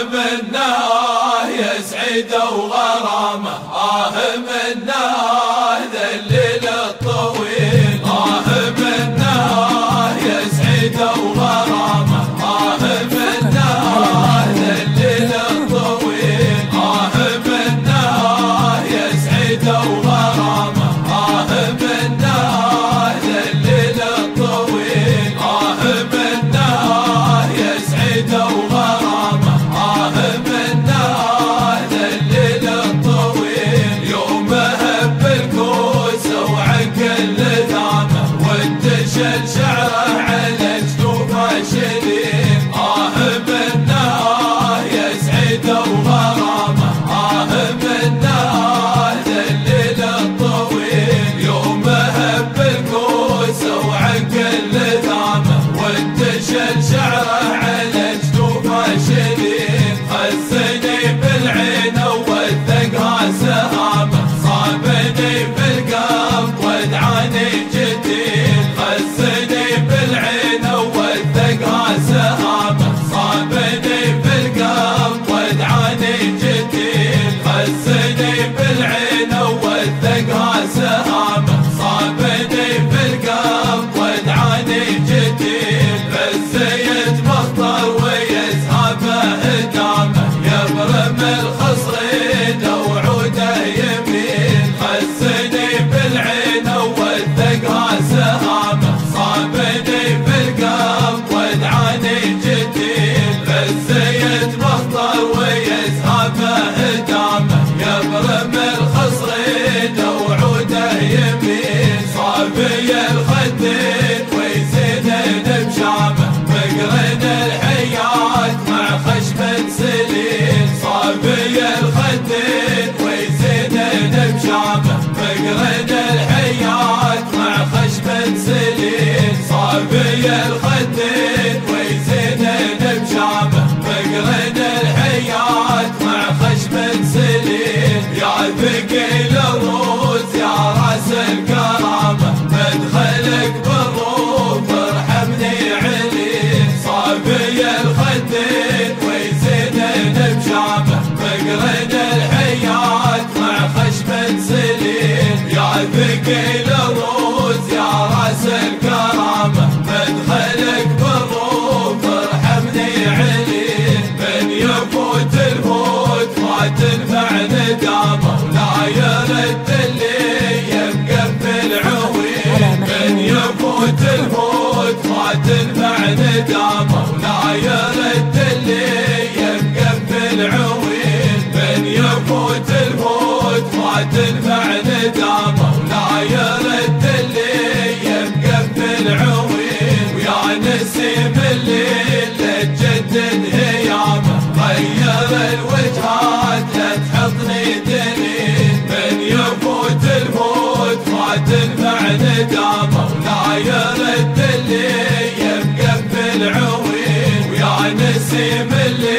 منه يسعد وغرامه، منه ذا الليل الطويل، منه يسعد وغرامه، منه ذا الليل الطويل، منه يسعد وغرامه، منه ذا الليل الطويل، منه يسعد وغرامه، منه ذا الليل الطويل. يوم هب الكوس وعقل لثامه وانتشل شعره على جنوبه شديد، منه يسعد وغرامه، منه ذا الليل الطويل. يوم هب الكوس وعقل لثامه وانتشل شعره على جنوبه شديد، خزني بالعين ووثقها سهامه، صابني بالقلب ودعاني جديد، خزني بالعين ووثقها سهامه، صابني بالقلب ودعاني جديد، خزني بالعين ووثقها سهامه، صابني بالقلب ودعاني جديد. بالزيت مخطر ويزهبه هدامه، يبرم الخصرين وعوده يمين، خزني بالعين ووثقها سهامه، صابني بالقلب ودعاني جديد. بالزيت مخطر ويزهبه هدامه، يبرم الخصرين وعوده يمين، صافي الخدين ويزيدن بشامه، مقرن الحيات مع خشم سليل، صافي الخدين ويزيدن بشامه، مقرن الحيات مع خشم سليل، صافي الخدين ويزيدن بشامه، مقرن الحيات مع خشم سليل. يا ثقيل الروس يا راس الكرامه، مدخلك بالروف ارحمني عليل، صافي الخدين ويزيدن بشامه، مقرن الحيات مع خشم سليل. يا ثقيل الروس يا راس الكرامه، مدخلك بالروف ارحمني عليل، من يفوت الفوت ما تنفع ندامه، ولا يرد اللي يبقى بالعويل، من يفوت الفوت ما تنفع ندامه، ولا يرد اللي يبقى بالعويل، من يفوت الفوت ما تنفع ندامه، ولا يرد اللي يبقى بالعويل. ويا نسيم الليل لا تجدد هيامه، غير الوجهات لا تحطني دليل، من يفوت الفوت ما تنفع ندامه، ولا يرد اللي يبقى بالعويل. ويا نسيم الليل